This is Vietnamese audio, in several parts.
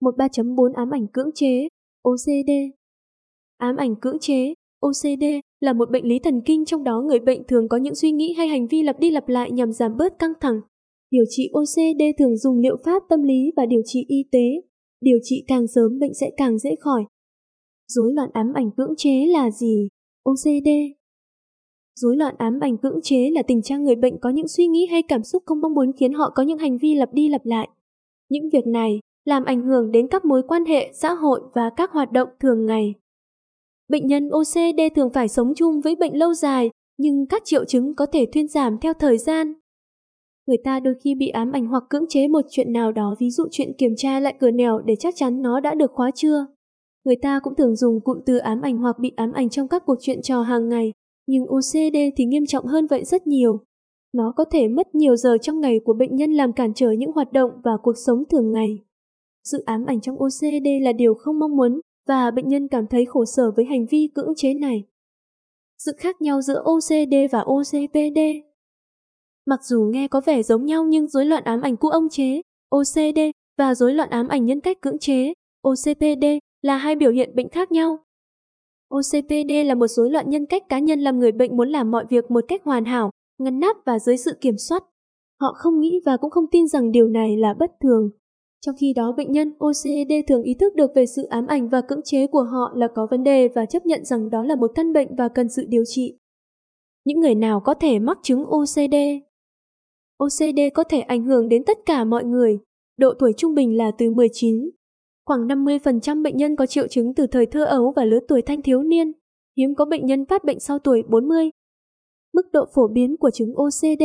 13.4 Ám ảnh cưỡng chế, OCD. Ám ảnh cưỡng chế, OCD, là một bệnh lý thần kinh trong đó người bệnh thường có những suy nghĩ hay hành vi lặp đi lặp lại nhằm giảm bớt căng thẳng. Điều trị OCD thường dùng liệu pháp tâm lý và điều trị y tế. Điều trị càng sớm bệnh sẽ càng dễ khỏi. Rối loạn ám ảnh cưỡng chế là gì? OCD. Rối loạn ám ảnh cưỡng chế là tình trạng người bệnh có những suy nghĩ hay cảm xúc không mong muốn khiến họ có những hành vi lặp đi lặp lại. Những việc này làm ảnh hưởng đến các mối quan hệ, xã hội và các hoạt động thường ngày. Bệnh nhân OCD thường phải sống chung với bệnh lâu dài, nhưng các triệu chứng có thể thuyên giảm theo thời gian. Người ta đôi khi bị ám ảnh hoặc cưỡng chế một chuyện nào đó, ví dụ chuyện kiểm tra lại cửa nẻo để chắc chắn nó đã được khóa chưa. Người ta cũng thường dùng cụm từ ám ảnh hoặc bị ám ảnh trong các cuộc chuyện trò hàng ngày, nhưng OCD thì nghiêm trọng hơn vậy rất nhiều. Nó có thể mất nhiều giờ trong ngày của bệnh nhân làm cản trở những hoạt động và cuộc sống thường ngày. Sự ám ảnh trong OCD là điều không mong muốn và bệnh nhân cảm thấy khổ sở với hành vi cưỡng chế này. Sự khác nhau giữa OCD và OCPD. Mặc dù nghe có vẻ giống nhau nhưng rối loạn ám ảnh cu ông chế, OCD, và rối loạn ám ảnh nhân cách cưỡng chế, OCPD, là hai biểu hiện bệnh khác nhau. OCPD là một rối loạn nhân cách cá nhân làm người bệnh muốn làm mọi việc một cách hoàn hảo, ngăn nắp và dưới sự kiểm soát. Họ không nghĩ và cũng không tin rằng điều này là bất thường. Trong khi đó bệnh nhân OCD thường ý thức được về sự ám ảnh và cưỡng chế của họ là có vấn đề và chấp nhận rằng đó là một căn bệnh và cần sự điều trị. Những người nào có thể mắc chứng OCD? OCD có thể ảnh hưởng đến tất cả mọi người. Độ tuổi trung bình là từ 19. Khoảng 50% bệnh nhân có triệu chứng từ thời thơ ấu và lứa tuổi thanh thiếu niên. Hiếm có bệnh nhân phát bệnh sau tuổi 40. Mức độ phổ biến của chứng OCD.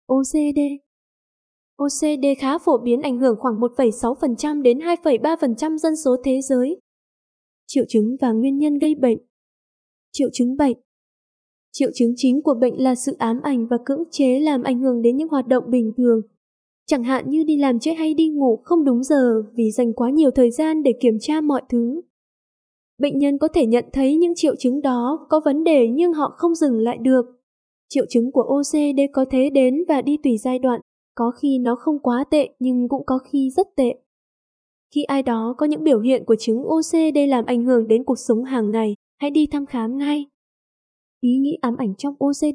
OCD khá phổ biến, ảnh hưởng khoảng 1,6% đến 2,3% dân số thế giới. Triệu chứng và nguyên nhân gây bệnh. Triệu chứng bệnh. Triệu chứng chính của bệnh là sự ám ảnh và cưỡng chế làm ảnh hưởng đến những hoạt động bình thường. Chẳng hạn như đi làm trễ hay đi ngủ không đúng giờ vì dành quá nhiều thời gian để kiểm tra mọi thứ. Bệnh nhân có thể nhận thấy những triệu chứng đó có vấn đề nhưng họ không dừng lại được. Triệu chứng của OCD có thể đến và đi tùy giai đoạn, có khi nó không quá tệ nhưng cũng có khi rất tệ. Khi ai đó có những biểu hiện của chứng OCD làm ảnh hưởng đến cuộc sống hàng ngày, hãy đi thăm khám ngay. Ý nghĩ ám ảnh trong OCD.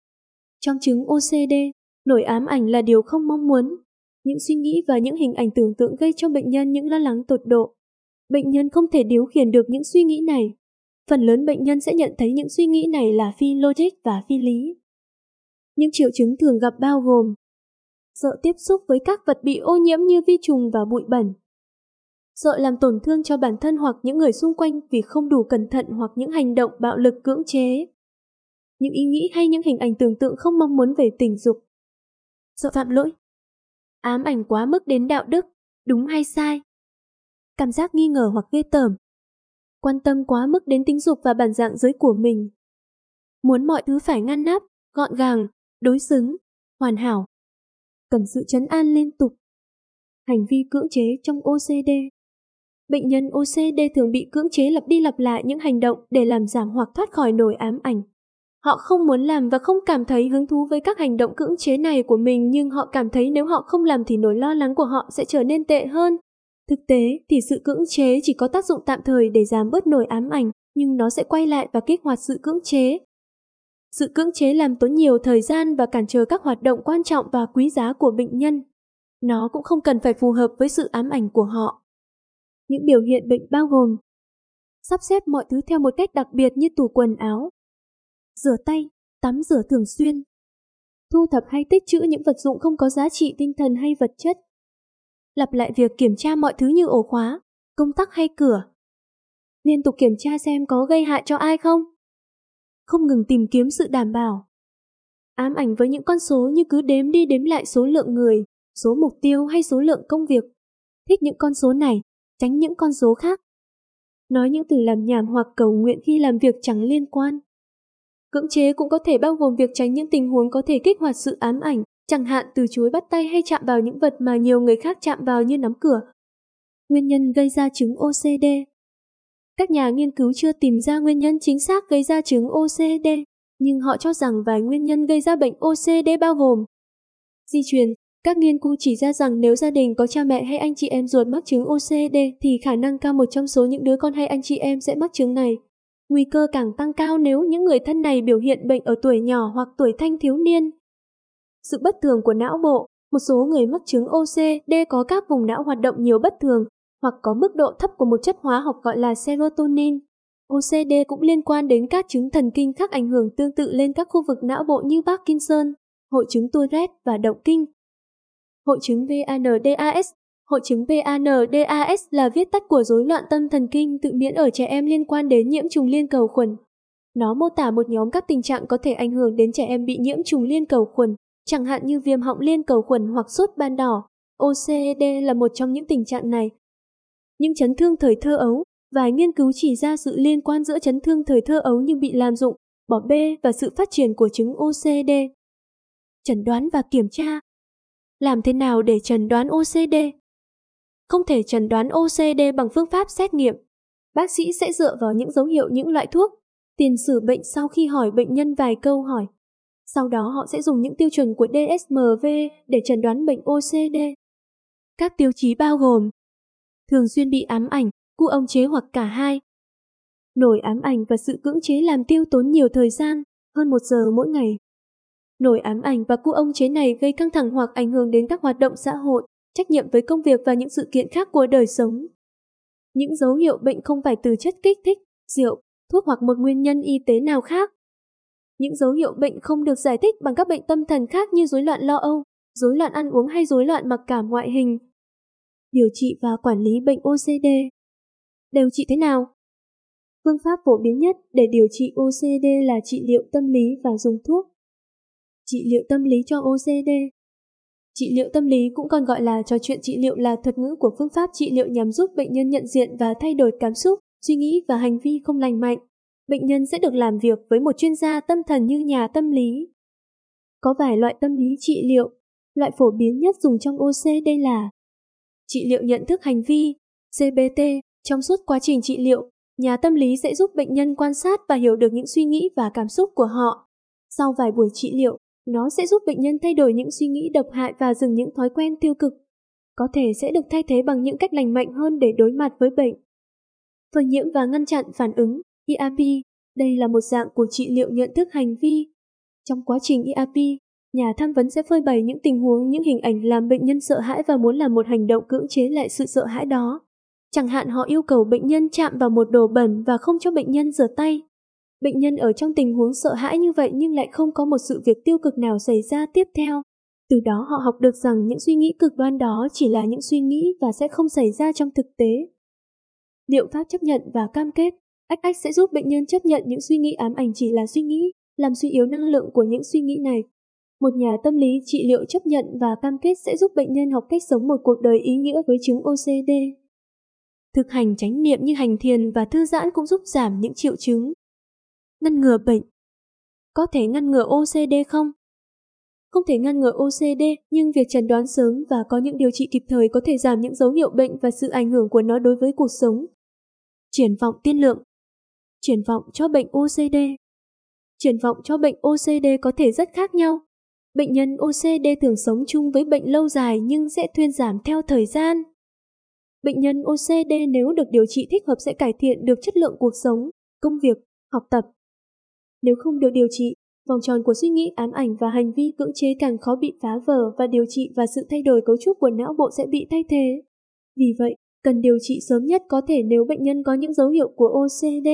Trong chứng OCD, nỗi ám ảnh là điều không mong muốn. Những suy nghĩ và những hình ảnh tưởng tượng gây cho bệnh nhân những lo lắng tột độ. Bệnh nhân không thể điều khiển được những suy nghĩ này. Phần lớn bệnh nhân sẽ nhận thấy những suy nghĩ này là phi logic và phi lý. Những triệu chứng thường gặp bao gồm sợ tiếp xúc với các vật bị ô nhiễm như vi trùng và bụi bẩn, sợ làm tổn thương cho bản thân hoặc những người xung quanh vì không đủ cẩn thận hoặc những hành động bạo lực cưỡng chế, những ý nghĩ hay những hình ảnh tưởng tượng không mong muốn về tình dục, sợ phạm lỗi, ám ảnh quá mức đến đạo đức, đúng hay sai, cảm giác nghi ngờ hoặc ghê tởm, quan tâm quá mức đến tính dục và bản dạng giới của mình, muốn mọi thứ phải ngăn nắp, gọn gàng, đối xứng, hoàn hảo, cần sự trấn an liên tục. Hành vi cưỡng chế trong OCD. Bệnh nhân OCD thường bị cưỡng chế lặp đi lặp lại những hành động để làm giảm hoặc thoát khỏi nỗi ám ảnh. Họ không muốn làm và không cảm thấy hứng thú với các hành động cưỡng chế này của mình, nhưng họ cảm thấy nếu họ không làm thì nỗi lo lắng của họ sẽ trở nên tệ hơn. Thực tế thì sự cưỡng chế chỉ có tác dụng tạm thời để giảm bớt nỗi ám ảnh, nhưng nó sẽ quay lại và kích hoạt sự cưỡng chế. Sự cưỡng chế làm tốn nhiều thời gian và cản trở các hoạt động quan trọng và quý giá của bệnh nhân. Nó cũng không cần phải phù hợp với sự ám ảnh của họ. Những biểu hiện bệnh bao gồm sắp xếp mọi thứ theo một cách đặc biệt như tủ quần áo, rửa tay, tắm rửa thường xuyên, thu thập hay tích trữ những vật dụng không có giá trị tinh thần hay vật chất, lặp lại việc kiểm tra mọi thứ như ổ khóa, công tắc hay cửa, liên tục kiểm tra xem có gây hại cho ai không, không ngừng tìm kiếm sự đảm bảo, ám ảnh với những con số như cứ đếm đi đếm lại số lượng người, số mục tiêu hay số lượng công việc, thích những con số này, tránh những con số khác, nói những từ làm nhảm hoặc cầu nguyện khi làm việc chẳng liên quan. Cưỡng chế cũng có thể bao gồm việc tránh những tình huống có thể kích hoạt sự ám ảnh, chẳng hạn từ chối bắt tay hay chạm vào những vật mà nhiều người khác chạm vào như nắm cửa. Nguyên nhân gây ra chứng OCD. Các nhà nghiên cứu chưa tìm ra nguyên nhân chính xác gây ra chứng OCD, nhưng họ cho rằng vài nguyên nhân gây ra bệnh OCD bao gồm di truyền, Các nghiên cứu chỉ ra rằng nếu gia đình có cha mẹ hay anh chị em ruột mắc chứng OCD thì khả năng cao một trong số những đứa con hay anh chị em sẽ mắc chứng này. Nguy cơ càng tăng cao nếu những người thân này biểu hiện bệnh ở tuổi nhỏ hoặc tuổi thanh thiếu niên. Sự bất thường của não bộ. Một số người mắc chứng OCD có các vùng não hoạt động nhiều bất thường hoặc có mức độ thấp của một chất hóa học gọi là serotonin. OCD cũng liên quan đến các chứng thần kinh khác ảnh hưởng tương tự lên các khu vực não bộ như Parkinson, hội chứng Tourette và động kinh. Hội chứng PANDAS. Hội chứng PANDAS là viết tắt của rối loạn tâm thần kinh tự miễn ở trẻ em liên quan đến nhiễm trùng liên cầu khuẩn. Nó mô tả một nhóm các tình trạng có thể ảnh hưởng đến trẻ em bị nhiễm trùng liên cầu khuẩn, chẳng hạn như viêm họng liên cầu khuẩn hoặc sốt ban đỏ. OCD là một trong những tình trạng này. Những chấn thương thời thơ ấu. Vài nghiên cứu chỉ ra sự liên quan giữa chấn thương thời thơ ấu như bị lạm dụng, bỏ bê và sự phát triển của chứng OCD. Chẩn đoán và kiểm tra. Làm thế nào để chẩn đoán OCD? Không thể chẩn đoán OCD bằng phương pháp xét nghiệm. Bác sĩ sẽ dựa vào những dấu hiệu những loại thuốc, tiền sử bệnh sau khi hỏi bệnh nhân vài câu hỏi. Sau đó họ sẽ dùng những tiêu chuẩn của DSM-V để chẩn đoán bệnh OCD. Các tiêu chí bao gồm thường xuyên bị ám ảnh, cu ông chế hoặc cả hai. Nổi ám ảnh và sự cưỡng chế làm tiêu tốn nhiều thời gian, hơn 1 giờ mỗi ngày. Nổi ám ảnh và cu ông chế này gây căng thẳng hoặc ảnh hưởng đến các hoạt động xã hội, trách nhiệm với công việc và những sự kiện khác của đời sống. Những dấu hiệu bệnh không phải từ chất kích thích, rượu, thuốc hoặc một nguyên nhân y tế nào khác. Những dấu hiệu bệnh không được giải thích bằng các bệnh tâm thần khác như rối loạn lo âu, rối loạn ăn uống hay rối loạn mặc cảm ngoại hình. Điều trị và quản lý bệnh OCD. Điều trị thế nào? Phương pháp phổ biến nhất để điều trị OCD là trị liệu tâm lý và dùng thuốc. Trị liệu tâm lý cho OCD. Trị liệu tâm lý cũng còn gọi là trò chuyện trị liệu là thuật ngữ của phương pháp trị liệu nhằm giúp bệnh nhân nhận diện và thay đổi cảm xúc, suy nghĩ và hành vi không lành mạnh. Bệnh nhân sẽ được làm việc với một chuyên gia tâm thần như nhà tâm lý. Có vài loại tâm lý trị liệu. Loại phổ biến nhất dùng trong OCD là trị liệu nhận thức hành vi, CBT. Trong suốt quá trình trị liệu, nhà tâm lý sẽ giúp bệnh nhân quan sát và hiểu được những suy nghĩ và cảm xúc của họ. Sau vài buổi trị liệu, nó sẽ giúp bệnh nhân thay đổi những suy nghĩ độc hại và dừng những thói quen tiêu cực. Có thể sẽ được thay thế bằng những cách lành mạnh hơn để đối mặt với bệnh. Phơi nhiễm và ngăn chặn phản ứng, ERP. Đây là một dạng của trị liệu nhận thức hành vi. Trong quá trình ERP, nhà tham vấn sẽ phơi bày những tình huống, những hình ảnh làm bệnh nhân sợ hãi và muốn làm một hành động cưỡng chế lại sự sợ hãi đó. Chẳng hạn họ yêu cầu bệnh nhân chạm vào một đồ bẩn và không cho bệnh nhân rửa tay. Bệnh nhân ở trong tình huống sợ hãi như vậy nhưng lại không có một sự việc tiêu cực nào xảy ra tiếp theo. Từ đó họ học được rằng những suy nghĩ cực đoan đó chỉ là những suy nghĩ và sẽ không xảy ra trong thực tế. Liệu pháp chấp nhận và cam kết. ACT sẽ giúp bệnh nhân chấp nhận những suy nghĩ ám ảnh chỉ là suy nghĩ, làm suy yếu năng lượng của những suy nghĩ này. Một nhà tâm lý trị liệu chấp nhận và cam kết sẽ giúp bệnh nhân học cách sống một cuộc đời ý nghĩa với chứng OCD. Thực hành chánh niệm như hành thiền và thư giãn cũng giúp giảm những triệu chứng. Ngăn ngừa bệnh. Có thể ngăn ngừa OCD không? Không thể ngăn ngừa OCD, nhưng việc chẩn đoán sớm và có những điều trị kịp thời có thể giảm những dấu hiệu bệnh và sự ảnh hưởng của nó đối với cuộc sống. Triển vọng tiên lượng. Triển vọng cho bệnh OCD. Triển vọng cho bệnh OCD có thể rất khác nhau. Bệnh nhân OCD thường sống chung với bệnh lâu dài nhưng sẽ thuyên giảm theo thời gian. Bệnh nhân OCD nếu được điều trị thích hợp sẽ cải thiện được chất lượng cuộc sống, công việc, học tập. Nếu không được điều trị, vòng tròn của suy nghĩ ám ảnh và hành vi cưỡng chế càng khó bị phá vỡ và điều trị và sự thay đổi cấu trúc của não bộ sẽ bị thay thế. Vì vậy, cần điều trị sớm nhất có thể nếu bệnh nhân có những dấu hiệu của OCD.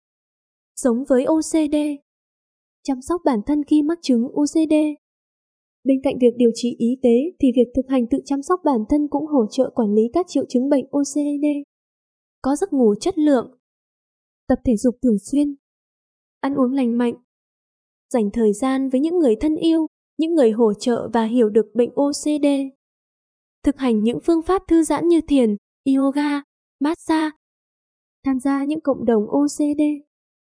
Sống với OCD. Chăm sóc bản thân khi mắc chứng OCD. Bên cạnh việc điều trị y tế thì việc thực hành tự chăm sóc bản thân cũng hỗ trợ quản lý các triệu chứng bệnh OCD. Có giấc ngủ chất lượng. Tập thể dục thường xuyên. Ăn uống lành mạnh. Dành thời gian với những người thân yêu, những người hỗ trợ và hiểu được bệnh OCD. Thực hành những phương pháp thư giãn như thiền, yoga, massage. Tham gia những cộng đồng OCD.